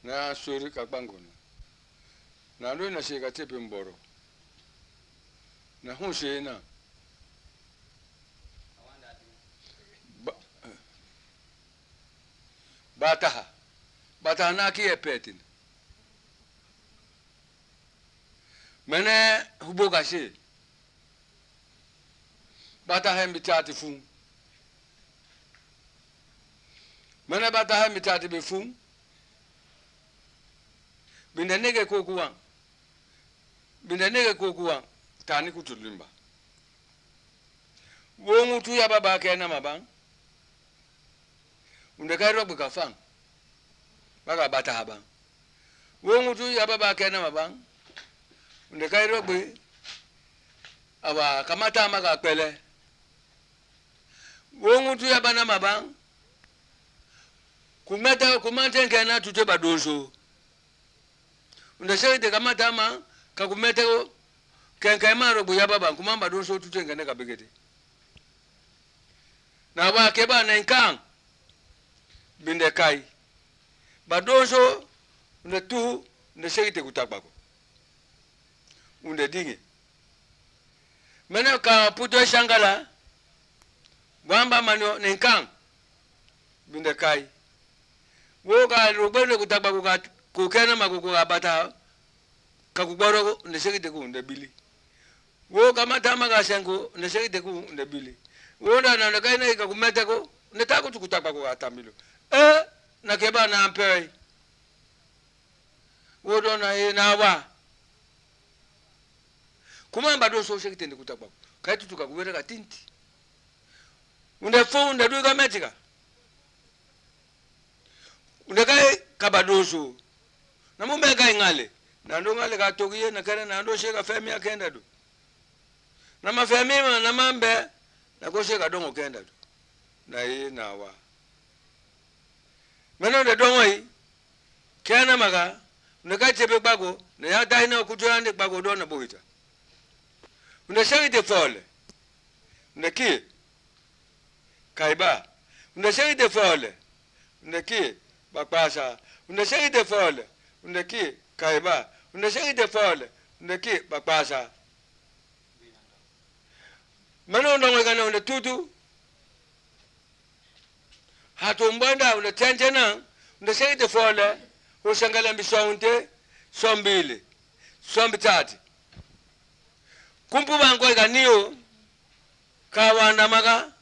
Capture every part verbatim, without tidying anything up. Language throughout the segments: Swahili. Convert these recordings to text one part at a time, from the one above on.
na suri kakbangono na ndo na sheka tepe mboro na hunse na ba, bataha bataha na ki epetin mene huboga she bataha mbitati fun mene bataha mbitati befun binda nege kokuwa binda nege kokuwa tani kutulimba wongu tu ya baba kena mabang undeka robo kafang baka bata habang wongu tu ya baba kena mabang undeka robo awa kamata maga pele wongu tu ya bana mabang kumeta kumante kena tute badonso undeshe de kamata ma kakumete ko kenkai maro buya baba kumamba donso tutenga ne kabegete na wa keba na nkang binde kai badonso ne tu ne shegite kutabako unde dinge mena ka puto shangala wamba mano ne nkang binde kai wo ga robele kutabako ka kukena makuko abata kakubaro ne shegite ku unde bili wo kamata maga sengo ne shegite ku unde bili wo na na kai na kakumete ko ne tako tukutaka ko atambilo eh na keba na ampe wo do na e na wa kuma mbado so shegite ne kutakwa kai tutuka kuwera ka tinti unde fo unde du ga metika unde kai kabadoso na mumbe kai ngale na ndo ngale ka togiye na kare na ndo shega femi akenda do na mafemi na mambe na ko shega dongo kenda do na yi na wa meno de dongo yi kana maga ne ka chebe bago ne ya dai na ku jande bago do na boita unde shegi de fole ne ki kaiba unde shegi de fole ne ki bakpasa unde shegi de fole unde ki kaiba unde shegi de fole unde ki bakpasa meno ndo ngana unde tutu hatu mbanda unde tenjena unde shegi de fole usangala mbisonte sombile sombitati kumpu bango iganiyo kawanda maga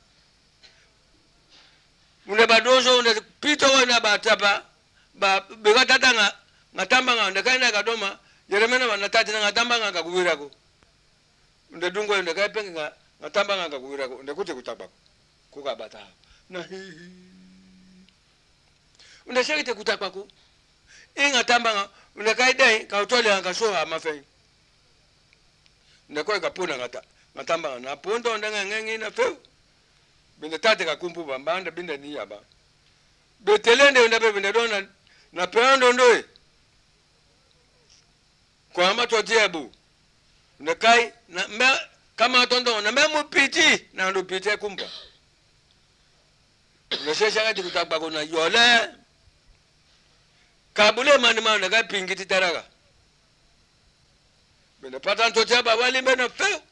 unde badozo unde pito wana batapa ba begatata nga ngatamba nga unde kaina kadoma yeremena wanatati nga ngatamba nga kakuwirako unde dungo unde kaipenge nga ngatamba nga kakuwirako unde kuti kutabako kukabata na hihi unde shekite kutabako inga tamba nga unde kaidai kautole nga soha mafei unde koi kapuna ngata ngatamba nga na pondo unde nga ngengi na feu binde tate kakumpu bambanda binde niya ba betelende unde binde dona na peondo ndoe kwa mato tiebu unde kai na me kama tondo na memu piti na ndo pite kumpa unde shesha ngati kutabako na yole kabule mani ma unde kai pingiti taraga binde patan totiaba walimbe na feu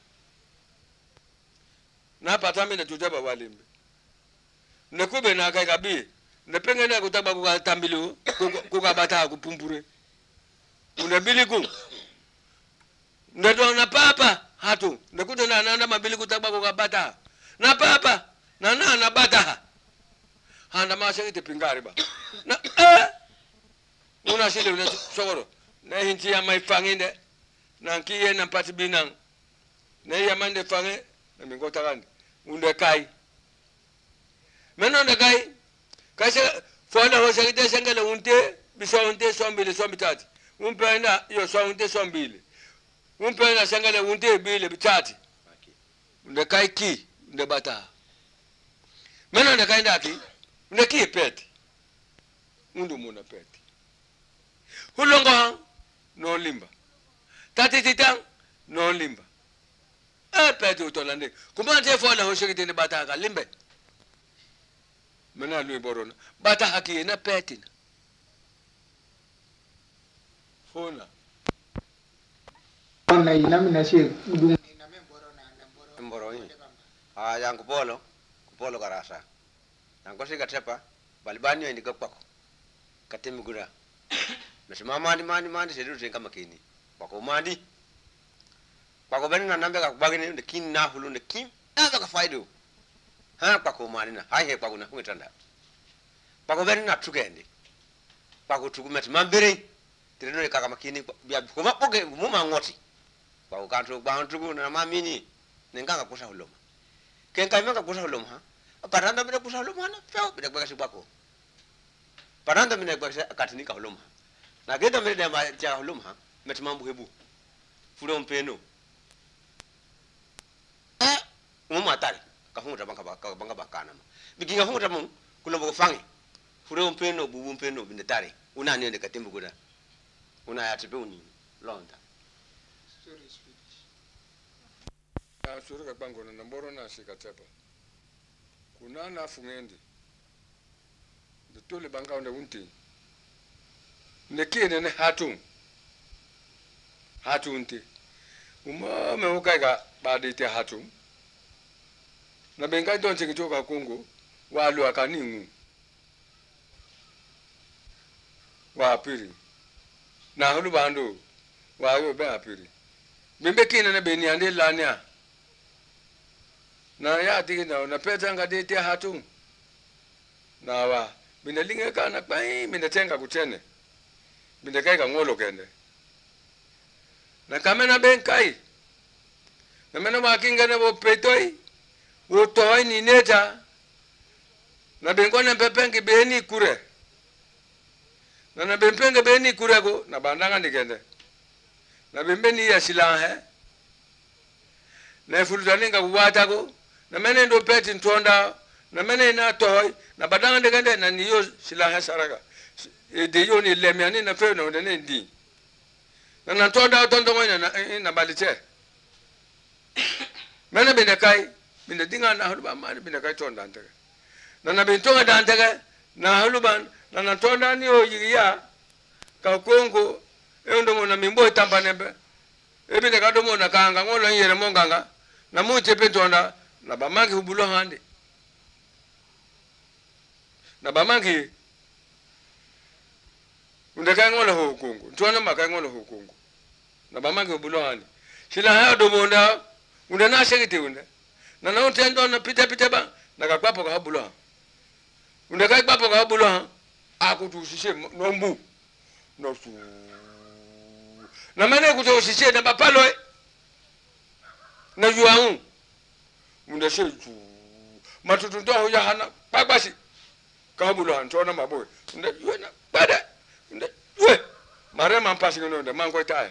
na patami na tutaba walimbe ne kube na kai kabi ne pengene kutaba ku tambilu ku kabata ku pumpure une biliku ne do na papa hatu ne kudo na na mabili kutaba ku kabata na papa na na na bata handa mashagite pingari ba na eh una shile une sogoro na hinti ya mai fanginde na kiye na pati binang ne ya mande fange na mingota gani unde kai meno unde kai kai se fona ho shagite sengele unte biso unte sombile sombitati umpenda yo so unte sombile umpenda sengele unte bile bitati unde kai ki unde bata meno unde kai ndaki unde ki peti undu muna peti hulongo no limba tati titang no limba e peti utolande kumante fola ho shigite ni bata ka limbe mena lui borona bata haki na peti Hona. Na inami na she kudung inami mboro na mboro. Mboro ini. Ah yang kupolo, kupolo karasa. Yang kosi katepa, balibani ini kapako. Katemi gura. Mesema mandi mandi mandi sedu zenga makini. Bako mandi. Bako beni na nambe kakubagini ne kin na hulu ne kin. Anga kafaido. Ha bako mandi na. Hai he bako na hungetanda. Bako beni na tukende. Bako tukumeti mambere. Tireno ne kaka makini bia kuma poke muma ngoti. Bako kantu bantu na mamini. Nenganga kusa huloma. Kenkai manga kusa huloma ha. Paranda mina kusa huloma na. Feo bida kwa bako. Paranda mina kwa katinika huloma. Na geta mina dema cha huloma metimambu hebu. Furo mpeno. Eh, muma atari. Kafunga banga baka banga bakana. Bikinga funga tamu kulombo kufangi. Furo mpeno bubu mpeno bindetari. Una niende katimbu kuda. Una ya tibuni londa. Story is finished. Na suru kabango na mboro na shikatepa. Kuna na fungendi. De tole banga onde unti. Nekine ne hatung. Hatunti. Uma me ukaiga badi te hatung. Na bengai don chingichoka Kongo walu akaningu. Wa apiri. Na hulu bando wa yo be apiri. Bimbe kine na beni ande lania. Na ya digi na na peta ngade te hatung. Na wa binalinga kana pai minatenga kutene. Bindekai ka ngolo kende. Na kamena benkai. Na mena makinga na bo petoi. Wo toy ni neta. Na bengona pepengi beni kure. Na na bempenge beni kure ko na bandanga nikende. Na bembeni ya silahe. Na fulutaninga kuwata ko. Na mena ndo peti ntonda. Na mena ina toy. Na bandanga nikende na niyo silahe saraka. De yoni lemiani na fe na ndene ndi. Na na ntonda otondo ngona na na balite. Mena bendekai. Bina dinga na huluba mani bina kai tonda antega. Na na bintonga da antega na huluba na na tonda ni o yiya ka Kongo e ndo mona mimbo tamba nembe. E bina ka domo na kanga ngolo yere monganga na muche pentonda na bamangi hubulo hande. Na bamangi undeka ngolo ho Kongo. Ntona maka ngolo ho Kongo. Na bamangi hubulo hande. Sila hayo domo nda unda na shekiti unda. Na na utendo na pita pita ba na kakwapo ka habulo. Unda kai kwapo ka habulo akutushishe nombu. No su. Na mane kutushishe na bapalo na yuangu. Unda sheju. Matutu ndo hoja hana babasi. Ka habulo ntona maboy. Unda yuena bada. Unda we. Mare mampasi ngono unda mango taya.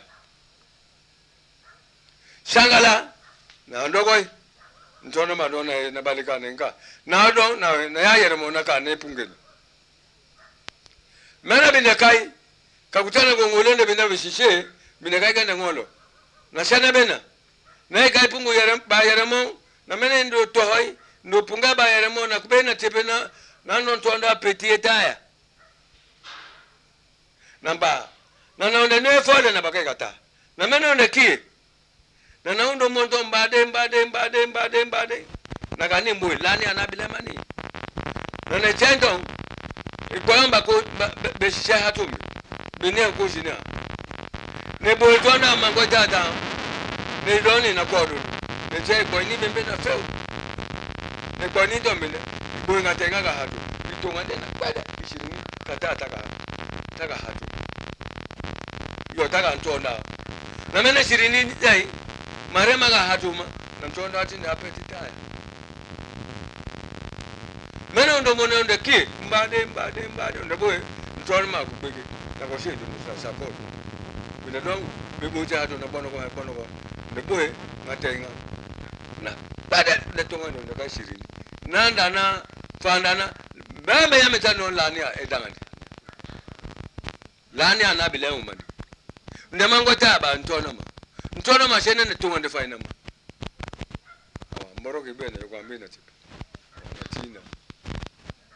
Shangala na ndogoi ntona madona na balika nenga na do na na yayere mona ka ne pungeni mena binekai kakutana gongolende bina bishishe binekai kana ngolo na sana bena na kai pungu yere ba yere mo na mena ndo tohoi ndo punga ba yere mo na kubena tepena na non tonda petie taya namba na na onde ne fole na bakai kata na mena onde ki na naundo mondo mbade mbade mbade mbade mbade na kani mbui lani anabile mani na ne tendo ikwamba ko beshisha hatumi bine ko jina ne boy tona mango tata ne doni na kodu ne je ko ni bembe na feu ne ko ni dombe boy ngatenga ga hatu bitonga tena kwada ishirini kata taka taka hatu yo taka ntona na mena ishirini dai marema ga hatuma na mtonda ati ni apeti taya mena ndo mona ndo ki mbade mbade mbade ndo boy mtonda ma kubege na ko shedu musa support bila dongo bebo jato na bono ko bono ko ndo boy ngatenga na bada le tonga ndo ka shirini nanda na fandana bambe ya metano lani edangandi lani ana bile umani ndo mango taba ntona ma ntona mashene ne tunga nde faina ma awa mboro ke bene kwa mbina tipe tina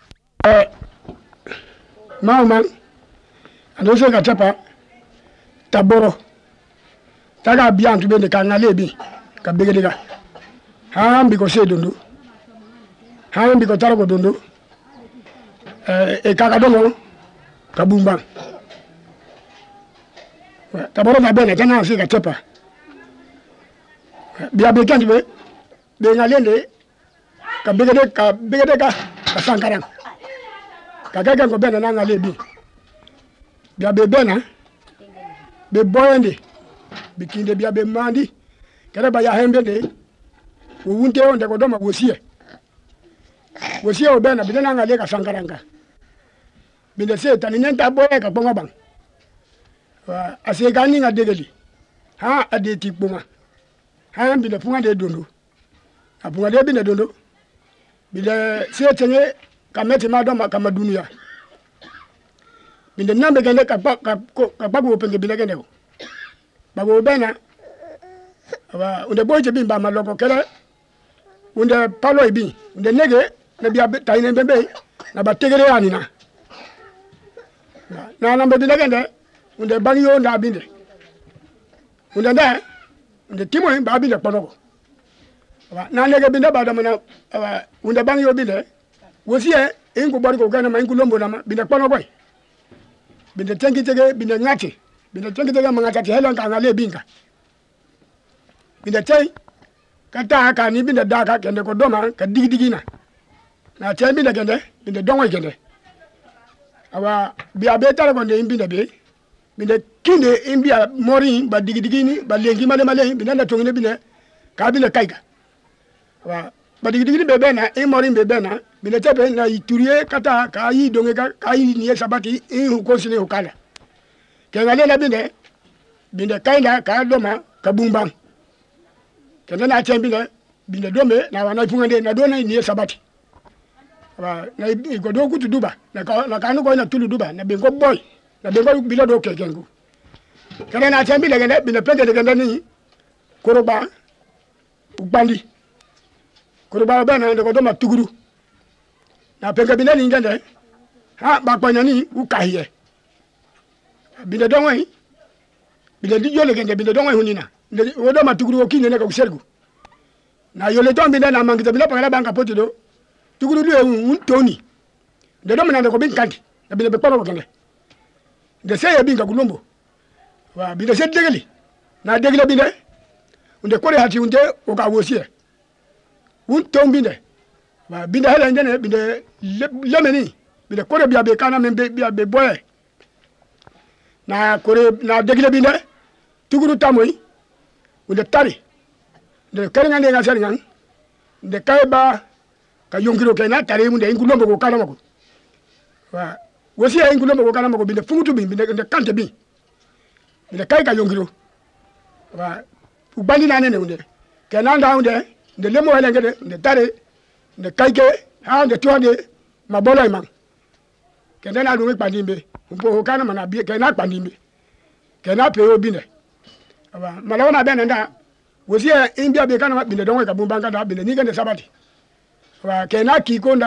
eh mama ando se katapa taboro taga biantu bende ka ngalebi ka begediga ha mbi ko se dondo ha mbi ko tarago dondo e kaka dongo ka bumba taboro na bene tana si ka tepa biya be kanti be be ngalende ka begede ka begede ka ka sankarang ka kaka ko bene na ngalebi biya be bena be boyende bikinde biya be mandi kere ba ya hembe de wo wunte onde ko doma wosie wosie o bena bidana ngale ka sankaranga binde se tani nyanta boye ka bonga bang wa ase gani nga degeli ha ade tikpuma ha binde funga de dondo apunga de binde dondo binde se tenye ka meti ma doma ka madunia binde nambe gende ka ka ka babu penge binde gende ko babu bena wa unde boje bimba maloko kele unde palo ibi unde nege na biya tayine bembe na bategere yani na na na mbedi legende unde bani yo nda binde unde nda unde timo ba binde ponoko wa na nege binde ba da mana unde bani yo binde wosie ingu bari ko gana ma ingu lombo na binde ponoko binde tengi tege binde ngati binde tengi tege mangata ti helon ka ngale binga binde tay kata ka ni binde daka kende ko doma ka digi digi na na tay binde kende binde dongo kende awa biya be tara ko ne binde be binde kinde imbia mori ba digi digi ni ba lengi male male binde na tongine binde ka binde kaiga awa ba digi digi be be na e mori be be na binde tebe na iturie kata ka yi donge ka ka yi ni sabati e ko sine ko kala ke ngale na binde binde kaina ka doma ka bumbam kende na tembi le binde dome na wana fungande na dona ni sabati wa na go do kutu duba na ka na kanu ko na tulu duba na bengo boy na bengo bilo do kekengu kende na tembi le gende binde pende le gende ni koroba ubandi koroba bana ndo ko doma tuguru na penga binde ni ngende ha ba kwanya ni ukahiye binde dongo binde di yole gende binde dongo hunina wodo matuguru okine ne ka kusergu na yole tombi na mangita bila pagala banka poti do tuguru lu un toni de do mena ko bin kanti na bila be paro kende de sey bin ka kulombo wa bi de sey degeli na degela bi de unde kore hati unde o ka wosie un tombi de wa bi de hala ndene bi de lemeni bi de kore bia be kana membe bia be boye na kore na degela bi de tuguru tamoy unde tari de keringa de ngasari ngang de kayba ka yongiro kena tari munde ingulombo ko kana mako wa wosi ay ingulombo ko kana mako binde fungutu bi binde de kante bi binde kay ka yongiro wa ubali na nene unde kena nda unde de lemo wala ngede de tari de kayke ha de tuande mabolo imang kena na dungi pandimbe umpo kana mana bi kena pandimbe kena pe obine aba malawana bena nda wosi india be kana binde dongo ka bumbanga da binde ni gande sabati wa kena ki konda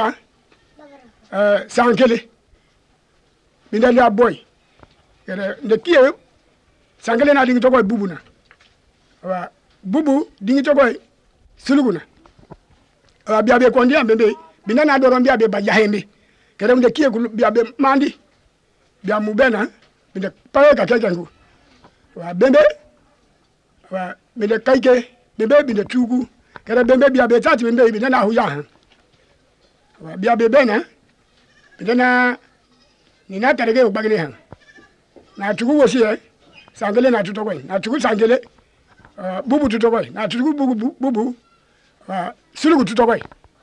eh sankele binde ya boy kere nde kiye sankele na dingi tokoy bubuna wa bubu dingi tokoy suluguna wa biya be kondi ambe be binde na doron biya be ba yahembe kere nde kiye biya be mandi biya mubena binde paye ka kekengu wa bembe wa binde kaike bembe binde tugu kere bembe biya be tati bembe binde na huya ha wa biya be bena binde na ni na tarege o bagene ha na tugu wosi e sangele na tutokoy na tugu sangele uh, bubu tutokoy na tugu bubu bubu wa uh, sulugu tutokoy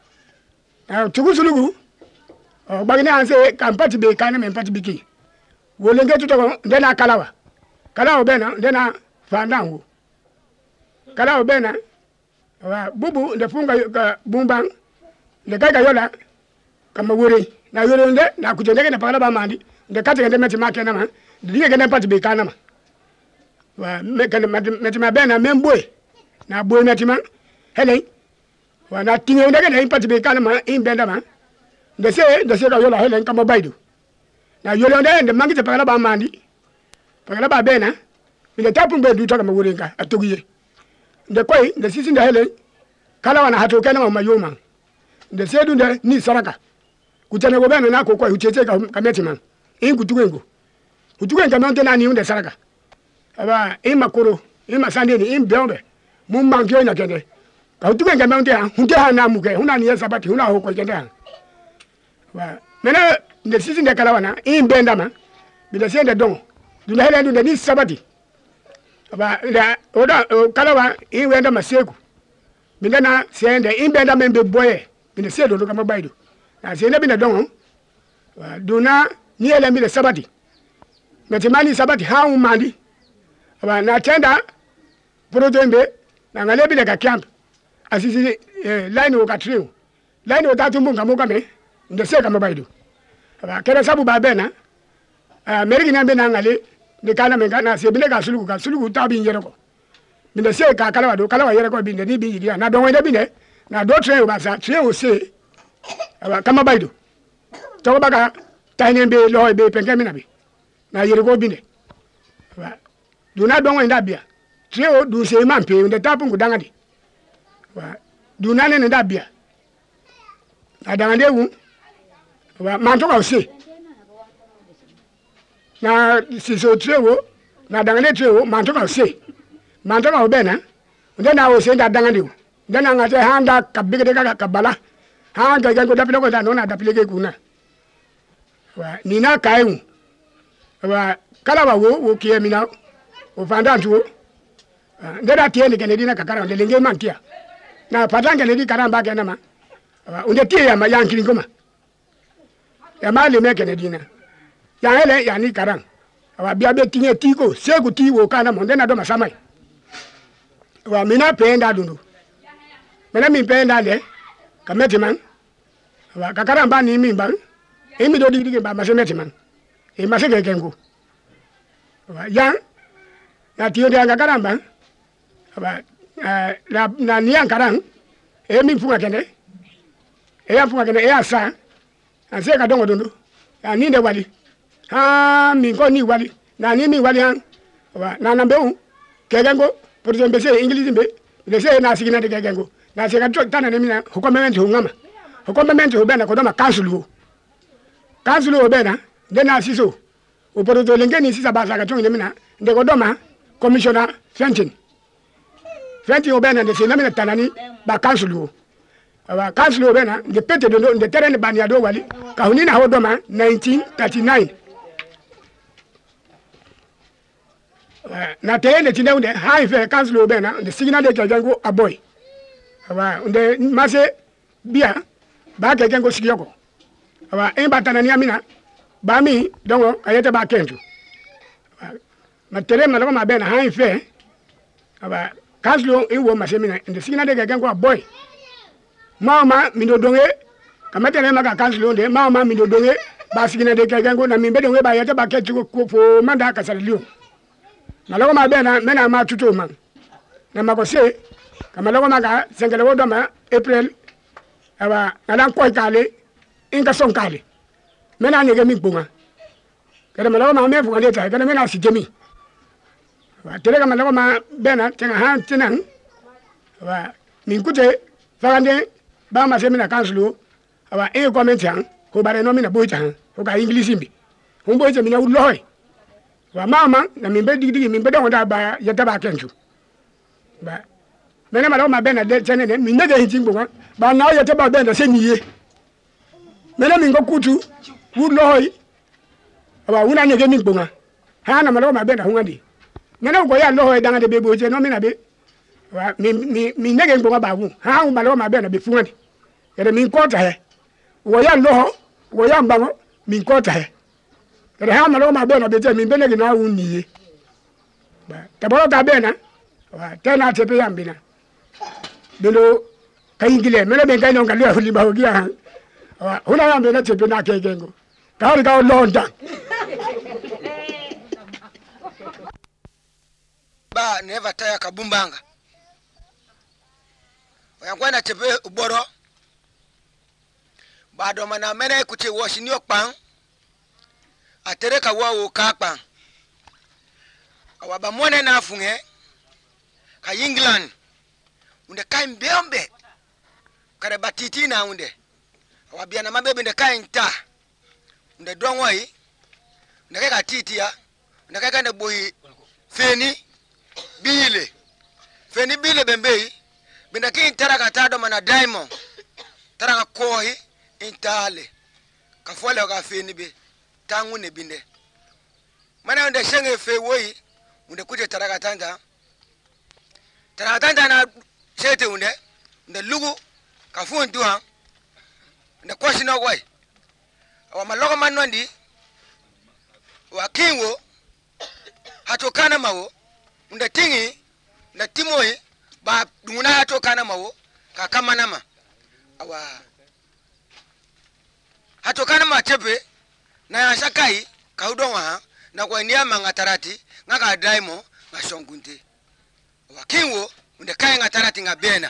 na tugu sulugu uh, bagene anse kampati be kana men pati biki wolenge tutoko ndena kalawa kalawa bena ndena fandangu kalawa bena wa bubu nde funga ka bumbang nde kaka yola kama wore na yore nde na kutendeke na pagala ba mandi nde kate nde meti make na ma dige nde pati be kana ma wa me kan meti ma bena memboy na boy meti ma hele wa na tinge nde nde pati be kana ma in benda ma nde se nde se ka yola hele kama baidu na yore nde nde mangite pagala ba mandi pagala ba bena inde tapun be du to ma wurin ka atogiye nde koy nde sisi nde hele kala wana hato kana ma yoma nde sedu nde ni saraka kutane go bana na ko koy uchete ka kameti man in kutugengo kutugenga mante na ni nde saraka aba in makoro in masande ni in beombe mun mangyo na kende ka kutugenga mante ha hunde ha na muke huna ni sabati huna ho ko kende ha wa mena nde sisi nde kala wana in benda ma bile sende don du na hele nde ni sabati aba da oda kala wa in wenda maseku bile na sende in benda membe boye bile sedo do kama baido na sende bile don wa duna ni ele bile sabati metimani sabati ha umandi aba na tenda protembe na ngale bile ka camp asisi eh, line wo ka trio line wo ta tumbu ngamo kame nde se kama baido aba kera sabu ba bena a merigi na be na ngale de kana menga na se bile ka sulugu ka sulugu ta bi yere ko binde se ka kala wa do kala wa yere ko binde ni bi yidia na don wende binde na do trio ba sa trio se aba kama baido to ba ka tayne be lo be penke mina bi na yere ko binde aba do na don wenda bia trio du se man pe nde tapu ngudanga di wa du na ne nda bia adanga de wu wa man to ka se na siso trio na dangane trio man to ka se man to ka obena nde na o se nda dangane wu nde na ngate handa kabige ka kabala ha ga ga ko dapile ko da no na dapile ke kuna wa ni na kai wu wa kala wa wo wo kie mina o fanda ntuo nde da tie ni kenedi na kakara nde lenge man tia na patanga le di karamba ke na ma wa unde tie ya ma yankili ngoma ya ma le me kenedi na ya hele ya ni karang wa bia be tinye tiko segu ti wo kana mo nde na do masamai wa mina penda dundu mena mi penda le kameti man wa kakara mba ni mi mba imi do digi digi ba masemeti man e masege kengo wa ya na tiyo de kakara mba wa na na ni karang e mi funga kende e ya funga kende e asa ase ka dongo dundu ya ni de wali ha mi ko ni wali na ni mi wali han wa na nambe u kegengo por exemple se english mbe le se na sigina de kegengo na se ka to tana ne mina hukomement hu ngama hukomement hu bena ko do ma council hu council hu bena de na siso o por to lenge ni sisa ba sa ka to ne mina de ko do ma commissioner fentin fentin hu bena de se na mina tanani ba council hu wa council hu bena de pete de de terrain ba ni ado wali ka hu ni na ho do ma nineteen thirty-nine na teye ne tinde unde ha ife council obena de signa de kegengo aboy aba unde mase bia ba kegengo sigiyoko aba en batana ni amina ba mi dongo ayete ba kentu ma tere ma lako ma bena ha ife aba council en wo mase mina de signa de kegengo aboy mama mi do donge kamatene ma ka council onde mama mi do donge ba signa de kegengo na mi be donge ba yete ba kentu ko fo manda ka salio maloko ma bena mena ma tuto man na makose kama loko ma ga sengele wodo ma april aba ala ko kale inga son kale mena nyege mi bunga kada maloko ma me fu ngade ta kada mena si jemi wa tere kama loko ma bena tenga han tinan wa min kute fagande ba ma semina kanslo aba e comment yan ko bare no mina boita han ko ka english mbi hon boita mina uloy wa mama na mimbe digi digi mimbe dongo da ba yata ba kenju ba mena mala ma bena de tenene minne de hinjingo ba na yata ba bena senyiye mena mingo kutu wu loy ba wuna nyege mi gbonga ha na mala ma bena hungandi mena ko ya loy danga de bebo je no mina be wa mi mi mi nege gbonga ba wu ha wu mala ma bena be fungandi ere min kota he wo ya loho wo ya mbango min kota he ere ha malo ma bena bete mi bele gina unniye ba taboro ta bena wa tena tepe yambina belo kayingile mele ben kayno ngalio huli ba hogia wa huna yambe na tepe na kegengo kawri ka londa ba never taya kabumbanga oyangwana tepe uboro ba do mana mene kuti woshini okpan atereka wa wo kapa awaba mone na afunge ka England unde kai mbeombe kare batiti na unde awabia na mabebe nde kai nta unde dongwai unde ka titia unde ka nde boyi feni bile feni bile bembei binda ki taraka tado mana diamond taraka kohi intale ka fole ka feni be tangu ne binde mana unde shenge fe woi unde kuje taraka tanda taraka tanda na sete unde unde lugu ka funtu ha unde koshi no wai awa maloko manondi wa kingo hatokana mawo unde tingi na timoi ba dunguna hatokana mawo ka kama nama awa hatokana ma chepe na ya shakai ka udonwa ha na kwa niya mangatarati ngaka daimo nga shongunte wa kingo unde kai ngatarati nga bena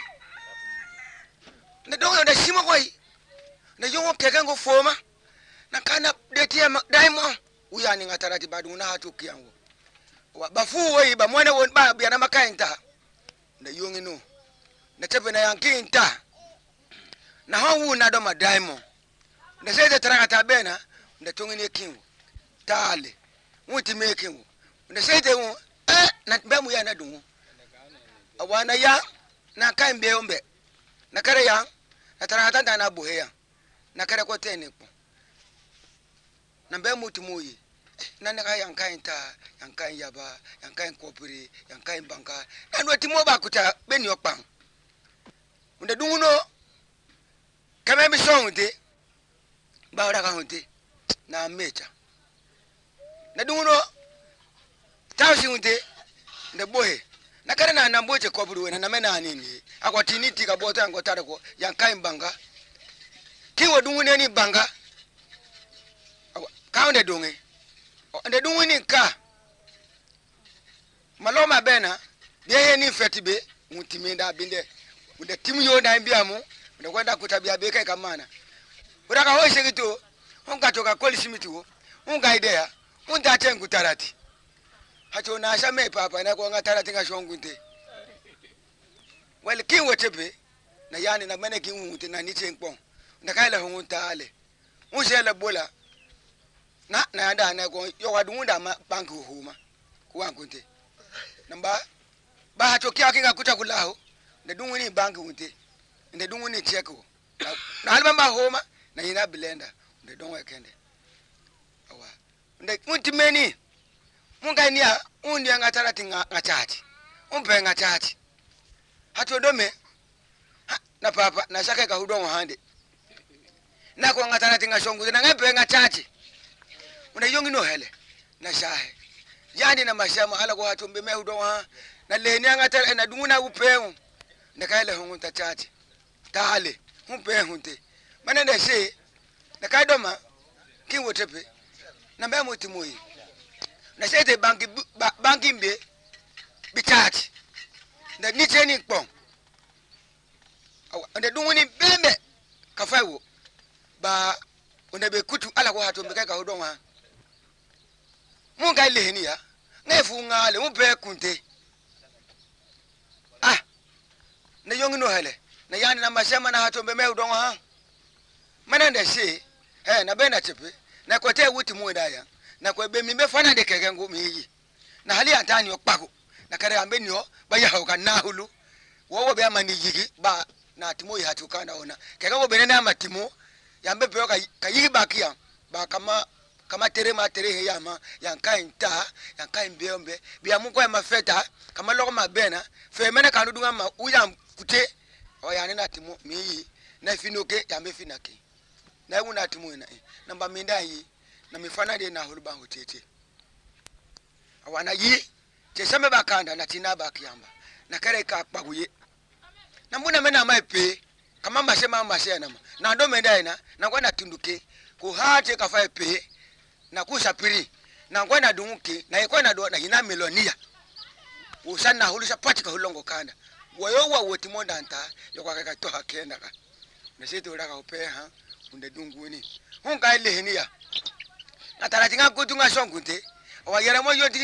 na dongo nda shimo koi na yongo kekengo foma na kana detia daimo uyani ngatarati ba dunguna hatokiango wa bafu woi ba mwana won ba bia na makainta na yongi no na chepe na yankinta na hawu na do ma daimo na sete taraka bena na tongini kingo tale muti mekingo na sete wo eh na bemu ya na dungu awana ya na kai mbeombe na kare ya na taraka tanda na boheya na kare ko tene ko na bemu timoyi na na yankai nta yankai yaba yankai kopiri yankai banka eno timo ba kuta beni okpan unde dungu no kame mi sonte ba ora ka honte na mecha na dungu no tawsi unte nde bohe na kare na namboche kopiri wena na mena nini akwatini tika bota ngotare ko yankai banga kiwo dungu ne ni banga kaunde dungu nde dunwini ka maloma bena biye ni fetibe mutimenda binde unde timu yo na mbiamu unde kwenda kutabia beka kamana uraka hoise gitu unga toka koli simitiwo unga idea unta tengu tarati hacho na shame papa na ko ngatarati ngashongunte wale kinwo tebe na yani na mene kinwunte na niche nkpon ndakaila hungunta ale unshele bola na na da na ko yo wadunda ma banki huma kuwangunte namba ba hatokia kinga kuta kulao nde dunguni banki unte nde dunguni cheko na halba homa na ina blender nde donwe kende awa nde muntimeni munga nia undi ngatara tinga ngachati umpe ngachati hato dome ha, na papa na shaka ka hudongo hande na ko ngatara tinga shongu na ngape ngachati una yongi no hele na shahe yani na mashama ala ko hatumbe me hudongo na leni ngatara na dunguna upeu na kaile hungunta chati tale umpe hunte manende se na kaidoma kinwo tepe na mbe mutimoyi na sete banki banki mbe bichati na nicheni kpon awa nde dunguni bembe kafaiwo ba onde be kutu ala ko hato mbeka ka hodonwa munga lehni ya ngefu ngale umbe kunte ah na yongi no hele na yani na mashama na hato mbeme hodonwa manende se eh na bena chepe na kote wuti muda ya na kwa be mimbe fana de keke ngumi yi na hali atani okpako na kare ambe nyo ba ya hoka na hulu wo wo be amani yigi ba na timo yi hatuka na ona keke go benene amatimo yambe pe ka kayi bakia ba kama kama tere ma tere he yama yankai nta yankai mbeombe bia mu kwa mafeta kama loko mabena fe mena kanu dunga ma uya kute o ya na timo mi yi na finoke yambe finake na wu na timo ina namba minda yi na mifana de na huluba hotete awana yi te same bakanda na tina bakiyamba na kare ka kpaguye na mbuna mena maipe kama mashema mashena na ndo menda ina na kwa na tunduke ko hate ka fa pe na kushapiri na kwa na dunguke na iko na do na ina melonia usana hulisha patika hulongo kanda woyo wa wotimonda nta yokwa ka to hakenda ka mesete uraka upe ha unde dunguni hunga ile henia na taratinga kutunga shongunte wa yere mo yotino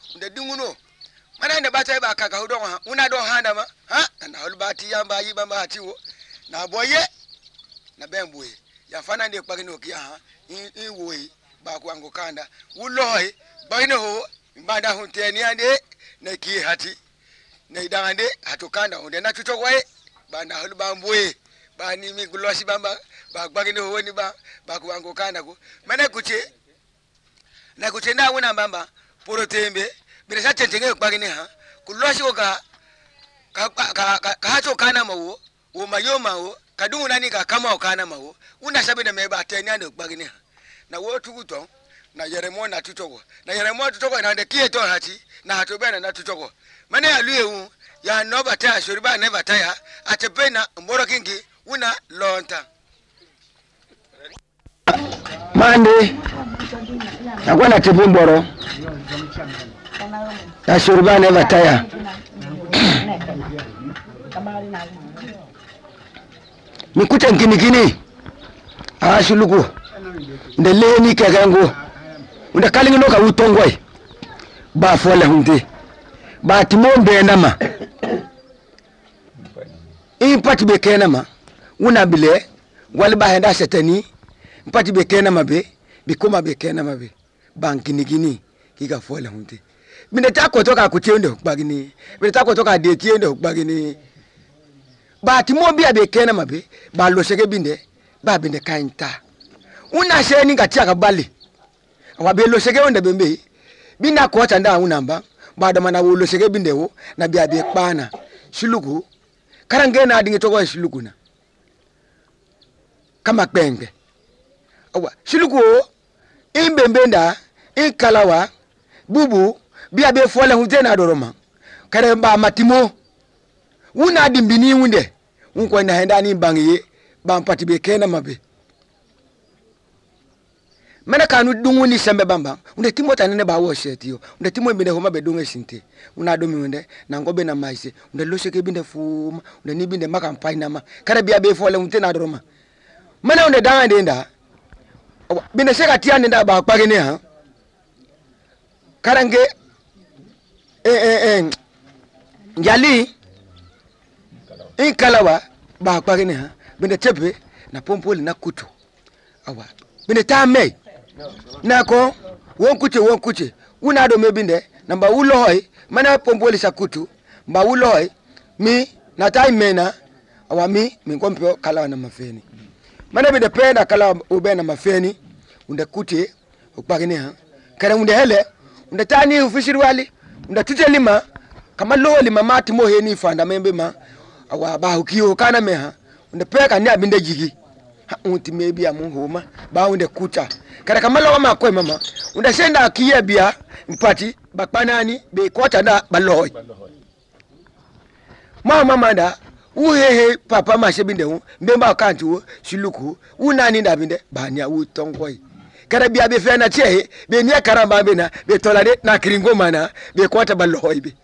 unde dunguno mana ne bata ba kaka hudo ha una do handa ma ha na holbati yamba yiba ma tiwo na boye na bembuye ya fana ndi kpagi no kia ha in woi ba ku ango kanda uloi ba ine ho mbanda hunteni ande na ki hati na idande hatukanda unde na tutokwe ba na holba mbuye ba ni mi gulosi bamba ba kpagi no woni ba ba ku ango kanda ko mana kuche na kuche na una bamba poro tembe bila sa tentenge kpagi ne ha kulosi ko ka ka ka ka hato kana mawo wo mayoma wo kadungu nani ka kama okana mawo una sabe na meba teni ande kpagine na wo tuguto na yeremo na tutoko na yeremo tutoko na de kieto hati na hatobena na tutoko mane aluewu ya no bata shoriba ne bataya atepena mboro kingi una lonta mande akwana tebumboro ya shoriba ne bataya mikuta nkini kini ashuluku ndeleni kekengo unda kalingi noka utongoi ba fole hunde ba timombe nama impati bekena ma una bile wali ba henda setani impati bekena mabe bikoma bekena mabe bankini kini kika fole hunde mine tako toka kutiende bagini mine tako toka detiende bagini ba timombe abekena mabe ba losege binde ba binde kainta una sheni ngatia kabali wabe losege onda bembe bina ko tanda unamba ba da mana wo losege binde wo na bia be kpana shiluku karange na dingi to ko shiluku na kama penge awa shiluku imbembenda ikalawa bubu bia be fole hunte na doroma kare ba matimo una dimbini wunde unko na henda ni bangiye ba mpati be kena mabe mena kanu dungu ni sembe bamba unde timo tanene ba wo shetio unde timo binde homa be dungu sinte una domi unde na ngobe na maise unde losheke binde fuma unde ni binde makampai na ma kare bia be fole unte na doroma mena unde danga ndenda binde seka tiane nda ba kpagene ha karange eh eh eh njali in kalawa ba kpagene ha binde tepe na pompoli na kutu awa binde tame nako wonkuche wonkuche una do mebinde namba uloy mana pompoli sa kutu mba uloy mi na tai mena awa mi mi kompio kala na mafeni mana binde penda kala ube na mafeni unde kuti ukpagene ha kare unde hele unde tani ufishiri wali unde tutelima kama lo lima mati mo heni fanda membe ma awa ba hukio kana meha unde peka ni abinde jigi unti mebi amuhuma ba unde kuta kare kama lo ma ko mama unde senda kiye bia mpati bakpanani be kota na baloy mama manda uhehe papa ma shebinde hu mbemba kanti wo shiluku unani ndabinde bania utongoi kare bia be fena tie be ni karamba be na be tolade na kiringo mana be kota baloy be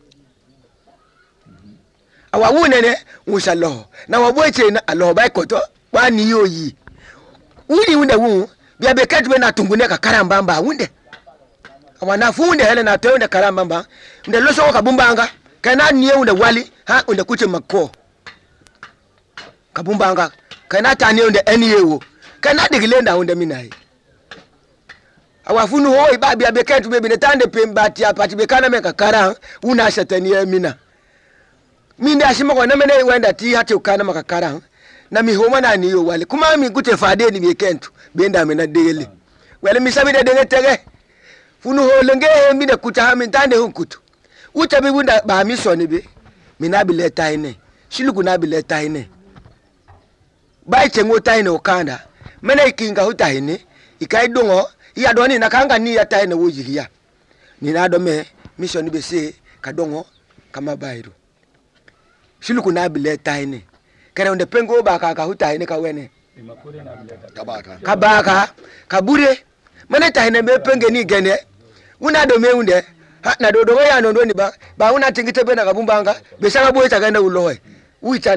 awa wunene usalo na wabweche na alo ba koto wani yoyi uni unde wu bia be ketwe na tungune ka karambamba unde awa na funde hele na teunde karambamba unde loso ka bumbanga kana niye unde wali ha unde kuche makko kabumbanga kana tani unde eniyewo kana digilenda unde minai awa funu hoyi ba bia be ketwe be ne tande pemba ti apati be kana me ka kara una shatani mina minde ashima kwa namene wenda ti hati ukana makakara na mi homa na niyo wale kuma mi gute fade ni weekend benda mena dele wale mi sabi de dele tege funu ho lenge mi de kuta ha mi tande hunkutu uta bi bunda ba mi so ni be mi na bi le taine shiluku na bi le taine ba chengo taine okanda mena ikinga hutaine ikai dongo iya doni na kanga ni ya taine wojiria ni na do me mission be se kadongo kama bairu shiluku na bile taine kare unde pengo ba ka ka hutaine ka wene kabaka kabaka kabure mane taine be penge ni gene una do me unde ha na do do ya no ndo ni ba ba una tingite be na kabumbanga be sanga boy tagana uloy uitanda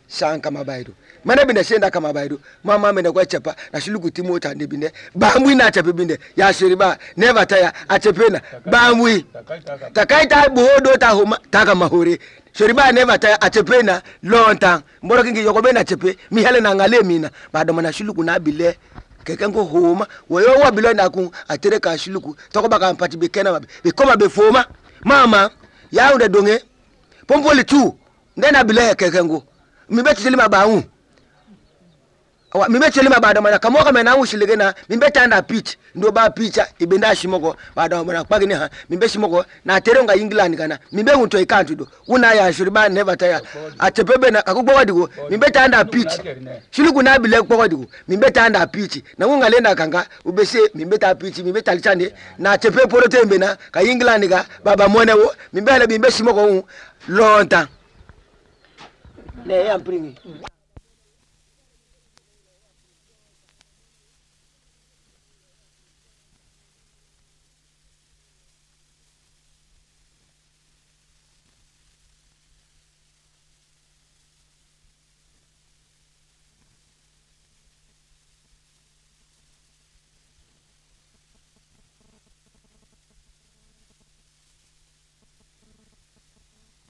san kama baido mana binde senda kama baido mama mene kwa chepa na shuluku timota ne binde bamwi na chepe binde ya shiriba never tire achepena bamwi takaita bodo ta homa taka mahore shiriba never tire achepena lonta mboro kingi yokobena chepe mi hele na ngale mina bado mana shuluku na bile kekengo homa woyo wa bilo na ku atere ka shuluku tokoba ka mpati bekena mabe bikoma befoma mama ya unde donge pompole tu ndena bile kekengo mibeti selima baun awa mibeti selima bado mana kamoka mena ushilege na mibeti anda pitch ndo ba picha ibenda shimoko bado mana kwagini ha mibeti shimoko na terenga England kana mibe unto ikantu do una ya shiriba never tire atepebe na kakugbo wadigo mibeti anda pitch shuluku na bile kugbo wadigo mibeti anda pitch na unga lenda kanga ubese mibeti pitch mibeti alichande na tepe porotembe na ka England ga baba mwenewo mibele mibeti shimoko lonta le ya mpringi